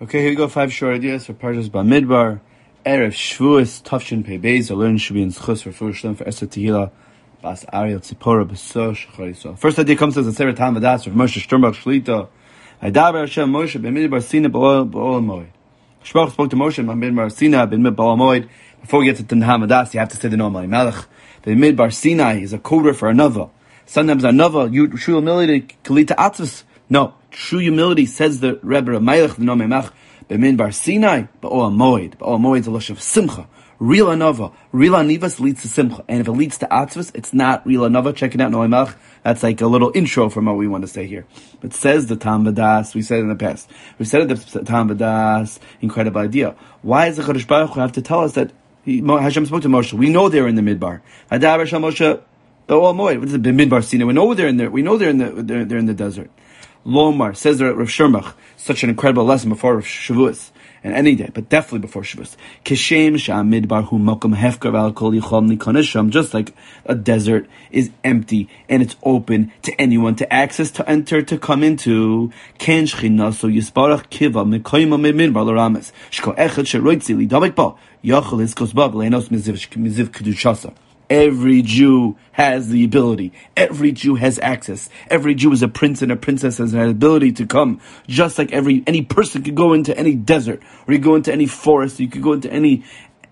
Okay, here we go. 5 short ideas for Parshas Bamidbar. Erev Shavuos Tafshin Pei Beis. Our learning should be in Schus for Shlomo for Esther Tehila Bas Ariel Tzipora B'So Shachar Yisrael. First idea comes as a Sefer Tam Vadas of Moshe Sternbach Shlita. Hadaber Hashem Moshe B'Midbar Sina B'Ol Moed. Shmuel spoke to Moshe B'Midbar Sina B'Ol Moed. Before we get to Tam Vadas, you have to say the Nom Melech. B'Midbar Sinai is a coder for another. Sometimes another true humility kalita atzvus. No, true humility, says the Rebbe of Melech, the Nom Melech, B'Midbar Sinai, B'Ol Moed. B'Ol Moed is a lush of simcha. Real anova, real anivas leads to simcha, and if it leads to atzvus, it's not real anova. Check it out, Noam Melech. That's like a little intro from what we want to say here. But says the Tam Vadas, we said it in the past. We said it the Tam Vadas, incredible idea. Why does the Chodesh Baruch Hu have to tell us that Hashem spoke to Moshe? We know they're in the Midbar. Hadaber Shal Moshe B'Ol Moed. What is it? Midbar Sinai. We know they're in there. We know they're in the desert. Lomar says there at Rav Shermach, such an incredible lesson before Shavuos and any day, but definitely before Shavuos. Kishem sha'amidbar hu makom hefkar al kol yichol nikonesham. Just like a desert is empty and it's open to anyone to access, to enter, to come into. Ken shchinaso yisbarach kiva mekoyma midbar l'rames shko echad sheroitzi lidavik ba yachol hiskos ba v'leinos miziv kedushasa. Every Jew has the ability. Every Jew has access. Every Jew is a prince and a princess has an ability to come. Just like any person could go into any desert, or you go into any forest. You could go into any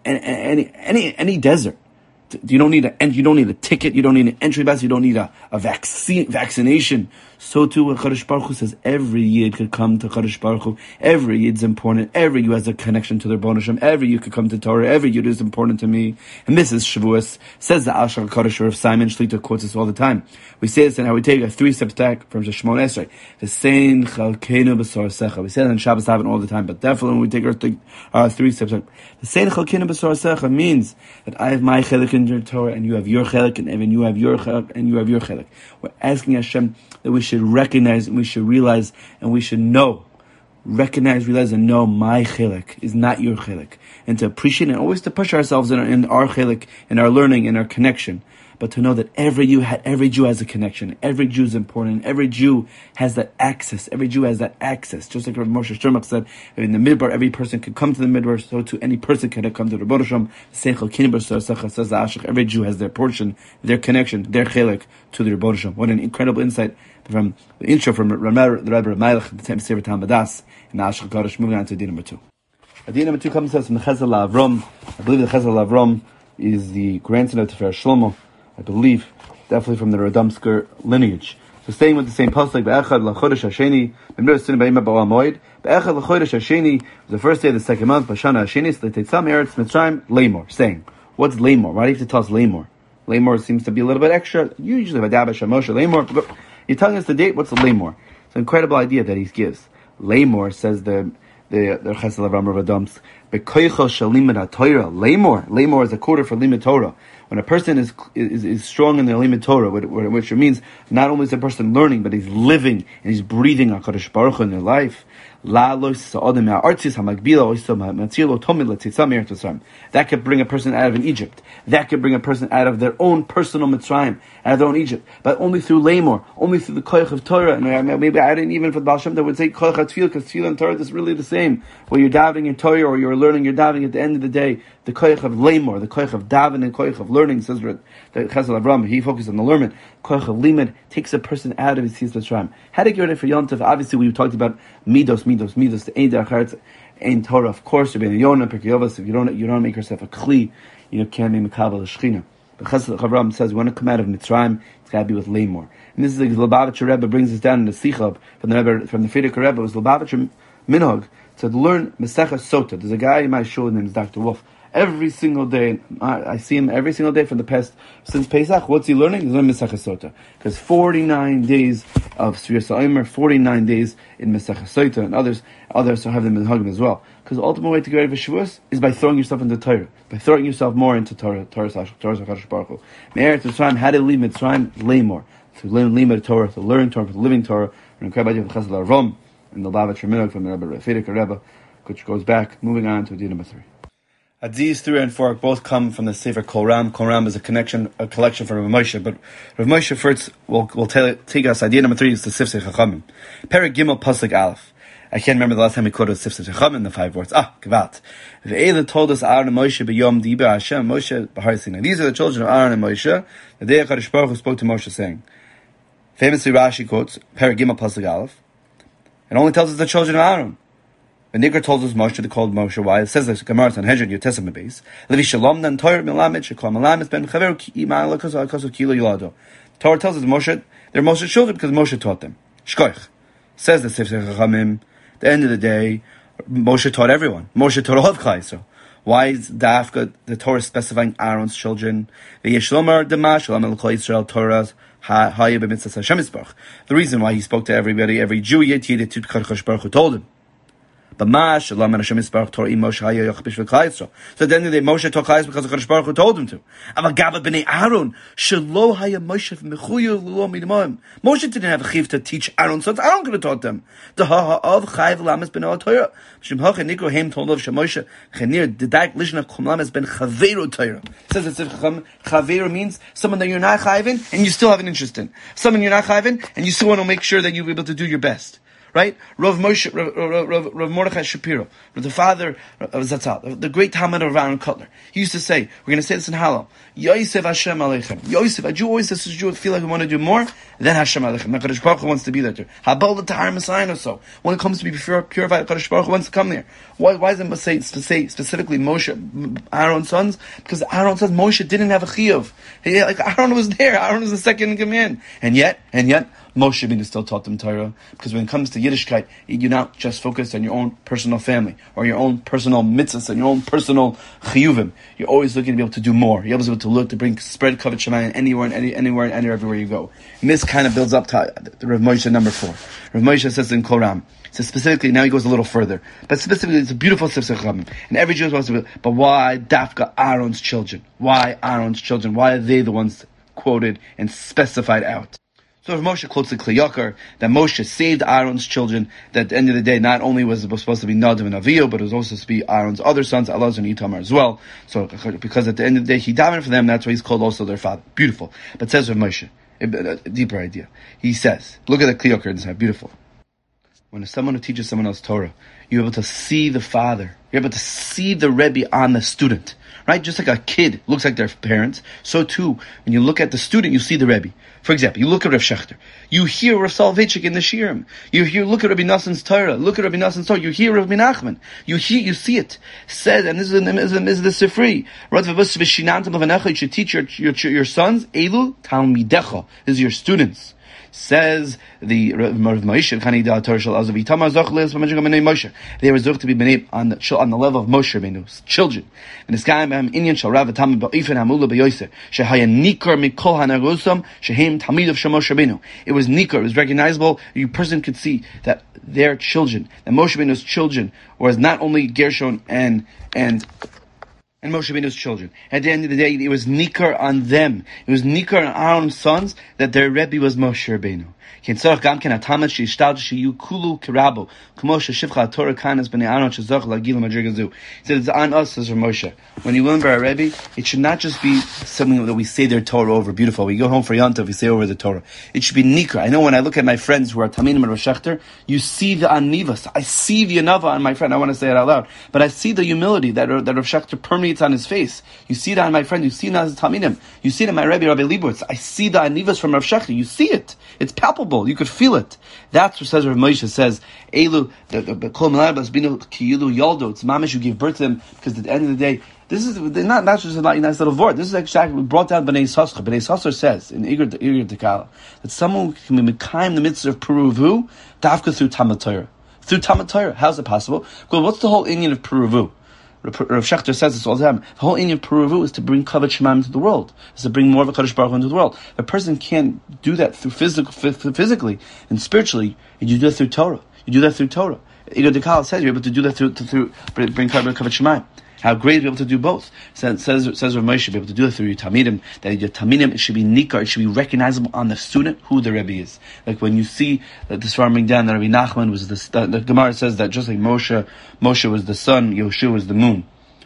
desert. You don't need a ticket. You don't need an entry pass. You don't need a vaccination. So too, what Chodesh Baruch Hu says, every Yid could come to Chodesh Baruch Hu. Every Yid's important. Every Yid has a connection to their Rebbeinu Shem. Every Yid could come to Torah. Every Yid is important to me. And this is Shavuos. Says the Ashar Kodesh of Simon Shlita quotes this all the time. We say this and how we take a 3-step stack from Shemon Esrei. The Sein Chalkeinu B'Sor Secha. We say that in Shabbos Haven all the time, but definitely when we take our 3-step stack. The Sein Chalkeinu B'Sor Secha means that I have my chelik in your Torah and you have your chelik, and even you have your chelik and you have your chelik. We're asking Hashem that we should recognize and we should realize and we should know, recognize, realize, and know my chelik is not your chelik, and to appreciate and always to push ourselves in our chelik, in our learning, in our connection. But to know that every Jew has a connection. Every Jew is important. Every Jew has that access. Every Jew has that access. Just like Rav Moshe Sternbach said, in the Midbar, every person can come to the Midbar, so too any person can come to the Rebbeinu Shem. Says the Ashach, every Jew has their portion, their connection, their chelik to the Rebbeinu Shem. What an incredible insight from the intro from the Rebbe of Melech, the time Sefer Tam Vadas, and the Ashach Kodesh. Moving on to idea number 2. Idea number 2 comes to us from the Chesed Avram. I believe the Chesed Avram is the grandson of Tefer Shlomo. I believe, definitely from the Radomsker lineage. So staying with the same pasuk, Be'echad l'chodesh hasheni, b'mir sin b'yima b'ol moed. Be'echad l'chodesh hasheni was the first day of the second month, b'shana hasheni, l'teitzam eretz mitzrayim, lemor. Saying, what's lemor? Why do you have to tell us lemor? Lemor seems to be a little bit extra. Usually, v'adaber shamosha lemor. But you're telling us the date. What's the lemor? It's an incredible idea that he gives. Lemor, says the Chesed Avram Radomsk, be'koicho shalimid haTorah. Lemor is a quarter for limud Torah. When a person is strong in the limud Torah, which means not only is the person learning, but he's living and he's breathing HaKadosh Baruch Hu in their life. That could bring a person out of an Egypt. That could bring a person out of their own personal Mitzrayim, out of their own Egypt. But only through Lamor, only through the Koyach of Torah. And maybe I didn't even for the Baal Shem that would say Koyach HaTfil, because Tfil and Torah is really the same. When you're davening in Torah or you're learning, you're davening at the end of the day. The Koyach of Lamor, the Koyach of daven and Koyach of learning, says the Chesed Avram, he focused on the learning. Koyach of Limud takes a person out of his Mitzrayim. How to get ready for Yom Tov? Obviously, we talked about Midos, the Ein Derech Ein Torah, of course, Rabbeinu Yonah, Pirkei Avos. If you don't make yourself a Kli, you can't be Mekabel Shechina. But Chesed Avram says, you want to come out of Mitzrayim, it's got to be with Lamor. And this is like the Lubavitcher Rebbe brings us down in the Sicha from the Frierdiker Rebbe. It was Lubavitcher Minhag to learn Masechah Sota. There's a guy in my shul named Dr. Wolf. Every single day, I see him every single day for the past, since Pesach. What's he learning? He's learning Masechah Sota. Because 49 days of Sfir Sa'imer, 49 days in Masechah Sota, and others have them in Hagim as well. Because the ultimate way to get ready for Shavuos is by throwing yourself into Torah, by throwing yourself more into Torah HaKadosh Baruch Hu. Me'eretz Mitzrayim, how to leave Mitzrayim? Lay more. To learn Torah, to learn Torah, to living Torah, an incredible idea of Chesed Avram, and the Lubavitcher Minhag from the Frierdiker Rebbe, which goes back, moving on to idea number 3. Adiz 3 and 4 both come from the Sefer Kol Ram. Kol Ram is a collection from Rav Moshe, but Rav Moshe first will take us. Idea number 3 is the Sifsei Chachamim. Perek Gimel Pasuk Aleph. I can't remember the last time we quoted Sifsei Chachamim, the 5 words. Gewalt. Ve'ela told us Aaron and Moshe b'yom diber Hashem Moshe b'har Sinai. These are the children of Aaron and Moshe. The day HaKadosh Baruch Hu spoke to Moshe saying, famously Rashi quotes, Perek Gimel Pasuk Aleph, it only tells us the children of Aaron. The Nikra told us Moshe, they called Moshe. Why? It says like Gemara Sanhedrin Yotesim Beis. Levi Shalom Dan Torah Milamed Shekol Milamed Ben Chaver Iman Lakaso Kilo Yolado. Torah tells us Moshe, they're Moshe's children because Moshe taught them. Shkoich. Says the Sifsei Chachamim. At the end of the day, Moshe taught everyone. Moshe taught all of Klal Yisrael. Why is the Torah specifying Aaron's children? The reason why he spoke to everybody, every Jew, yet he did to Kadosh Baruch Hu told him. So at the end of the day, Moshe taught Klal Yisrael because Kadosh Baruch Hu told him to. Moshe didn't have a chiv to teach Aaron's sons. Aaron could have taught them. Says that Chaveru means someone that you're not chayvin and you still have an interest in. Someone you're not chayvin and you still want to make sure that you'll be able to do your best. Right? Rav Mordechai Shapiro, the father of Zatzal, the great Talmud of Aaron Kotler. He used to say, we're going to say this in Hallel, Yosef Hashem Aleichem. Yosef, a Jew always says, a Jew feel like we want to do more, then Hashem Aleichem. HaKadosh Baruch Hu wants to be there too. Habal l'tahar Messiah or so. When it comes to be purified, HaKadosh Baruch Hu wants to come there. Why does it say specifically Moshe, Aaron's sons? Because Aaron says Moshe didn't have a chiyuv. Aaron was there. Aaron was the second in command. And yet, Moshe Rabbeinu still taught them Torah, because when it comes to Yiddishkeit, you're not just focused on your own personal family, or your own personal mitzvahs, and your own personal chiyuvim. You're always looking to be able to do more. You're always able to look to spread Kavod Shemayim anywhere and everywhere you go. And this kind of builds up to the Rav Moshe number 4. Rav Moshe says in Koram, so specifically, now he goes a little further, but specifically, it's a beautiful Sifsei Chachamim, and every Jew is supposed to be, but why Dafka Aaron's children? Why Aaron's children? Why are they the ones quoted and specified out? So if Moshe quotes the Kli Yakar, that Moshe saved Aaron's children, that at the end of the day, not only was it supposed to be Nadav and Avihu, but it was also supposed to be Aaron's other sons, Elazar and Itamar as well. So, because at the end of the day, he davened for them, that's why he's called also their father. Beautiful. But says Rav Moshe, a deeper idea. He says, look at the Kli Yakar, this is beautiful. When someone who teaches someone else Torah, you're able to see the father, you're able to see the Rebbe on the student. Right? Just like a kid looks like their parents, so too, when you look at the student, you see the Rebbe. For example, you look at Rav Shechter. You hear Rav Soloveitchik in the Shirim. Look at Rabbi Nassan's Torah. Look at Rabbi Nassan's Torah. You hear Rabbi Nachman. You see it. Said, and this is the Sifri. You should teach your sons, Elu Talmidecha. This is your students. Says the Rav Moshe, they were zoked to be b'nei on the level of Moshe Rabbeinu's children. And this guy Inyan shall Rav Tam ba'ifin hamula b'yoser shehaya nikar mikol hanarosam shehem tamid of Moshe Rabbeinu. It was nikar. It was recognizable. You person could see that their children, that Moshe Rabbeinu's children, was not only Gershon and Moshe Rabbeinu's children. At the end of the day, it was nikar on them. It was nikar on Aaron's sons that their Rebbe was Moshe Rabbeinu. Says it's on us, says Moshe. When you learn by a Rebbe, it should not just be something that we say their Torah over. Beautiful. We go home for Yom Tov, we say over the Torah. It should be nikar. I know when I look at my friends who are Taminim and Rav Shechter, you see the anivas. I see the anava on my friend. I want to say it out loud. But I see the humility that Rav Shechter permeates on his face. You see that on my friend. You see that as Taminim. You see it in my Rebbe, Rabbi Leibowitz. I see the anivas from Rav Shechter. You see it. It's palpable. You could feel it. That's what says Rav Moshe says, Elu, the Kol Melabas Binu Kiyilu Yaldo. It's mamish, you give birth to them, because at the end of the day, this is not just a nice little word. This is actually brought down Bnei Yissaschar. Bnei Yissaschar says in Iger Dekala that someone can be mekayim the mitzvah of Peruvu dafka through Talmud Torah. Through Talmud Torah. How's it possible? Well, what's the whole inyan of Peruvu? Rav Shechter says this all the time. The whole inyan of Peruvu is to bring Kavod Shemayim into the world. Is to bring more of a Kadosh Baruch Hu into the world. A person can't do that through physically and spiritually. And you do that through Torah. You do that through Torah. Iger Dekala says you're able to do that through bring Kavod Shemayim. How great to be able to do both. Says Rav Moshe, be able to do it through your Talmidim, that your Talmidim, it should be nikar, it should be recognizable on the student who the Rebbe is. Like when you see that this farming down, that Rabbi Nachman was the Gemara says that just like Moshe was the sun, Yoshua was the moon.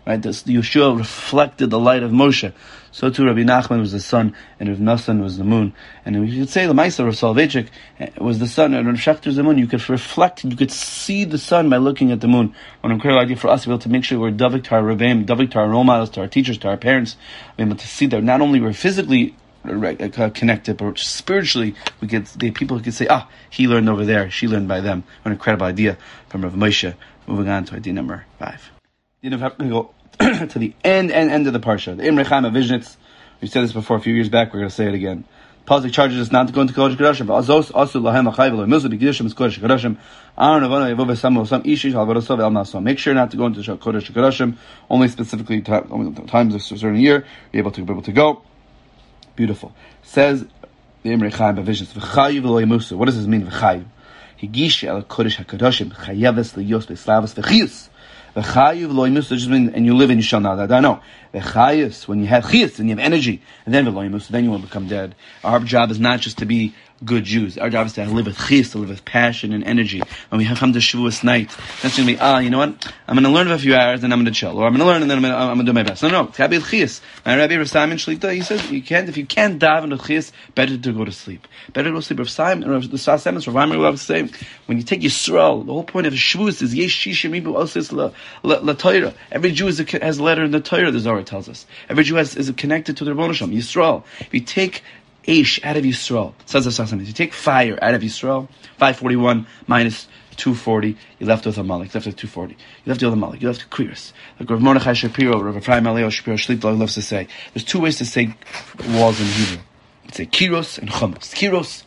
right? Yeshua reflected the light of Moshe. So too Rabbi Nachman was the sun, and Rav Nassan was the moon. And you could say the Maisa of Soloveitchik was the sun, and Rav Shechter was the moon. You could reflect, you could see the sun by looking at the moon. One incredible idea for us to be able to make sure we're Davik to our Rebbeim, Davik to our role models, to our teachers, to our parents, be able to see that not only we're physically connected, but spiritually, we get the people who can say, he learned over there, she learned by them. What an incredible idea from Rav Moshe. Moving on to idea number 5. We're going to go to the end of the parsha. The Imrei Chaim Avizhnitz. We said this before a few years back. We're going to say it again. Pasuk charges us not to go into Kodesh Kodashim. Azos asu lahem achai v'lo milsa b'kedishim is Kodesh Kodashim. Aaron avonu yevov v'samo some ishish halvarosov el naso. Make sure not to go into Kodesh Kodashim. Only specifically times of a certain year you're able to go. Beautiful. Says the Imrei Chaim Avizhnitz. V'chayu v'lo yemusu. What does this mean? V'chayu. Higish el Kodesh HaKodashim. Chayaves liyos b'slavas v'chiyus. V'chayiv lo yimus, just mean, and you live and you shall not die. No. V'chayus, when you have chiyus and you have energy, and then v'lo yimus, then you won't become dead. Our job is not just to be good Jews. Our job is to live with chiyus, to live with passion and energy. When we come to Shavuos night, that's going to be, you know what? I'm going to learn for a few hours and I'm going to chill. Or I'm going to learn and then I'm going to do my best. No. It's got to be with chiyus. My Rabbi Rav Simon Shlita, he says, if you can't daven with chiyus, better to go to sleep. Better to go to sleep. Rav Simon, Rav Simon, Rav Amir will say, when you take Yisrael, the whole point of Shavuos is yesh shishim ibu osis la Torah. Every Jew has a letter in the Torah, the Zohar tells us. Every Jew is connected to the Rebbeinu Shalom, Yisrael. If you take Eish out of Yisrael, it says this something. If you take fire out of Yisrael, 541 minus 240, you're left with Amalek. You're left with 240. You're left with Amalek. You're left with Quiris. Like Rav Mordechai Shapiro, Rav Ephraim Aleo Shapiro Shlita loves to say, there's 2 ways to say walls in Hebrew. You say Kiros and Chomos. Kiros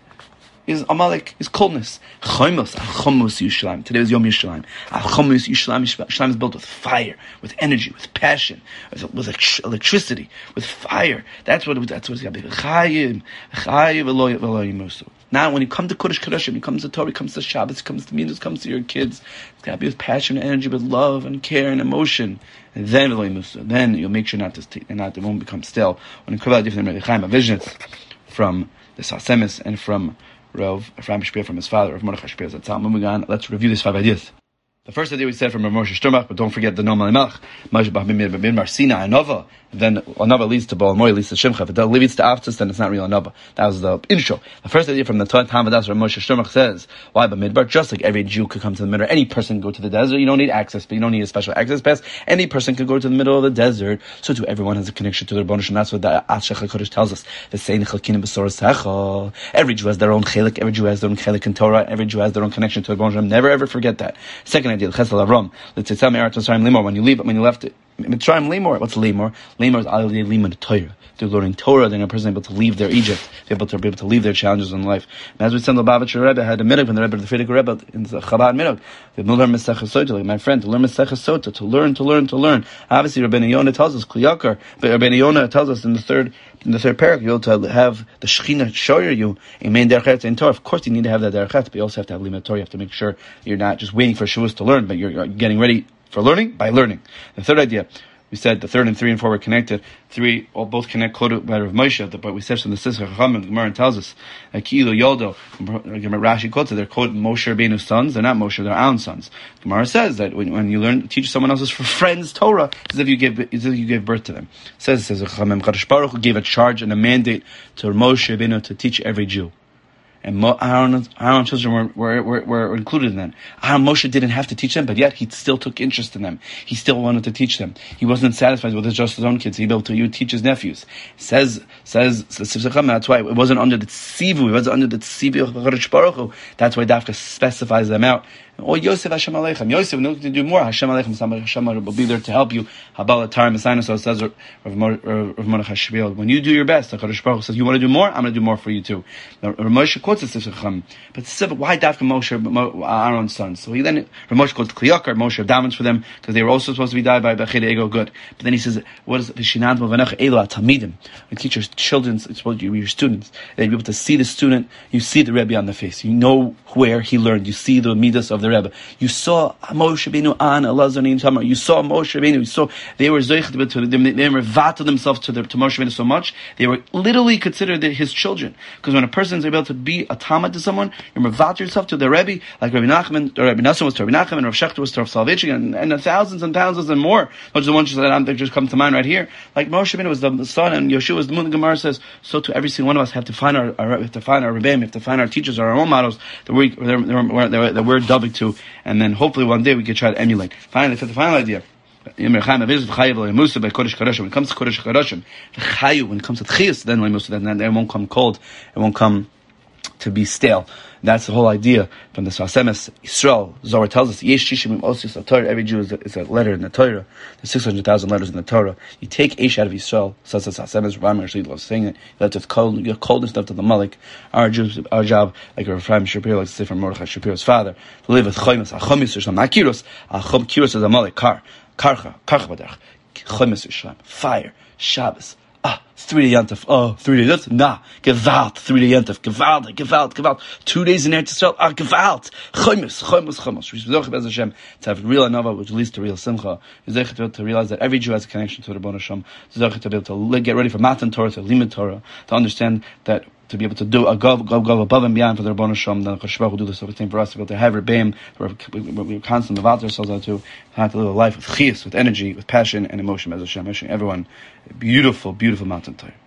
is Amalek, is coldness. Chomos, Chomos Yushalayim. Today was Yom Yushalayim. Chomos Yushalayim. Yushalayim is built with fire, with energy, with passion, with electricity, with fire. That's what it's got to be. Chayim v'lo yimusu. Now, when you come to Kodesh Kodashim, you come to Torah, you come to Shabbos, you come to Midas, come to your kids, it's got to be with passion and energy, with love and care and emotion. And then v'lo yimusu. Then you'll make sure it won't become stale. When you come out different Rabbi Chaim Avizhnitz from the Sasemis and from Rav Ephraim Shapiro from his father, Rav Mordechai Shapiro Zatzal. Moving on, let's review these 5 ideas. The first idea we said from Rav Moshe Shturmach, but don't forget the Noam Elimelech, Moshe Bach Bimar Sina Anova, and then Anova leads to Baal Moy, leads to Shimcha. If it leads to Aftis, then it's not real Anova. That was the intro. The first idea from the Talmudas, Rav Moshe Shturmach says, why Bamidbar? Just like every Jew could come to the middle, any person can go to the desert. You don't need access, but you don't need a special access pass. Any person can go to the middle of the desert. So too, everyone has a connection to their Rebbeinu Shalom. That's what the Ashach HaKodesh tells us. Every Jew has their own chelik. Every Jew has their own chelik in Torah. Every Jew has their own connection to the Rebbeinu Shalom. Never ever forget that. Second idea, Chesed Avram. Let's say when you left it. Mitzrayim Limor. What's Limor? Limor is Al Limor Torah. Through learning Torah, then a person able to leave their Egypt, be able to leave their challenges in life. And as we said, the Lubavitcher Rebbe had a minhag when the Rebbe, the Frierdiker Rebbe, in the Chabad minhag, the learn Maseches Sota, like my friend, to learn Maseches Sota, to learn. Obviously, Rabbeinu Yonah tells us Kliyakar, but Rabbeinu Yonah tells us in the third parak, you'll to have the Shechina show you a main derech in Torah. Of course, you need to have that derech, but you also have to have limud Torah. You have to make sure you're not just waiting for Shavuos to learn, but you're getting ready for learning by learning. The third idea, we said the 3rd and 3 and 4 were connected. 3 all both connect quoted by Rav Moshe, but we said from the Sisra Chacham, the Gemara tells us Ki'ilu Yoldo. Rashi quotes it. They're called Moshe Rabbeinu's sons. They're not Moshe. They're Aaron's sons. Gemara says that when you teach someone else's friends Torah, it's as if you gave birth to them. It says Chachamim Kadosh Baruch Hu gave a charge and a mandate to Moshe Rabbeinu to teach every Jew. And Aaron's children were included in that. Moshe didn't have to teach them, but yet he still took interest in them. He still wanted to teach them. He wasn't satisfied with just his own kids. He able to teach his nephews. Says that's why it wasn't under the tzivu. It wasn't under the tzivu of Hakadosh Baruch Hu. That's why Dafka specifies them out. Or Yosef Hashem Aleichem. Yosef, no to do more. Hashem Aleichem. Hashem will be there to help you. Habal Atar Messiah. So it says Rav Mordechai Shapiro. When you do your best, Hakadosh Baruch Hu says, "You want to do more? I'm going to do more for you too." Now, Rav Moshe quotes this Chacham, but why Dafka Moshe, Aaron's sons? So he then Rav Moshe quotes Kliyakar. Moshe davens for them because they were also supposed to be died by Bechid Ego. Good, but then he says, "What is Vishinad Movanach Elo Atamidim?" We teach your children, it's supposed to be your students. They'd be able to see the student. You see the Rebbe on the face. You know where he learned. You see the midas of the Rebbe. You saw Moshe Rabbeinu on Elazar and Tamar. You saw Moshe Rabbeinu. You saw they were zoich to them. They were vatal themselves to Moshe Rabbeinu so much they were literally considered his children. Because when a person is able to be a talmid to someone, you mevatel yourself to the Rebbe, like Rabbi Nachman, Rabbi Nassim was to Rabbi Nachman, and Rav Shechter was to Rav Soloveitchik, and thousands and thousands and more. Not just the ones that just come to mind right here. Like Moshe Rabbeinu was the son, and Yeshua was the moon. The Gemara says so. To every single one of us have to find our rebbeim, have to find our teachers, our role models that we're dubbing to, and then hopefully one day we can try to emulate. Finally, the final idea. When it comes to Kodesh Kodashim, when it comes to Tchiyas, then it won't come cold, it won't come to be stale. That's the whole idea from the Sasemes Yisrael. Zohar tells us, Yesh Shishim Osius Torah. Every Jew is a letter in the Torah. There's 600,000 letters in the Torah. You take Eish out of Yisrael, says the Sasemes. Rabbi Rashid loves saying it. You let it cold, you get cold and stuff to the Malik. Our job, like Ephraim Shapiro likes to say from Mordechai Shapiro's father, to live with Choymas, Achomis Yisrael, not Kiros. Kiros is a Malik, Karcha Baderach, Choymas Yisrael, fire, Shabbos. 3 day Yantef. 3 days. That's Gewalt. 3 day Yantef. Gewalt. 2 days in Eretz Yisrael. Gewalt. Chomus. We should be Hashem to have real anava, which leads to real simcha. We should to realize that every Jew has a connection to the Rebbeinu Hashem. To be able to get ready for Matan Torah, to Limud Torah, to understand that. To be able to do a go above and beyond for the Rebbeinu Hashem, then Kodesh Baruch Hu do the same for us. To be able to have rebbeim, we're constantly about ourselves out to have to live a life with chiyus, with energy, with passion and emotion. As Hashem, wishing everyone a beautiful, beautiful Matan Torah.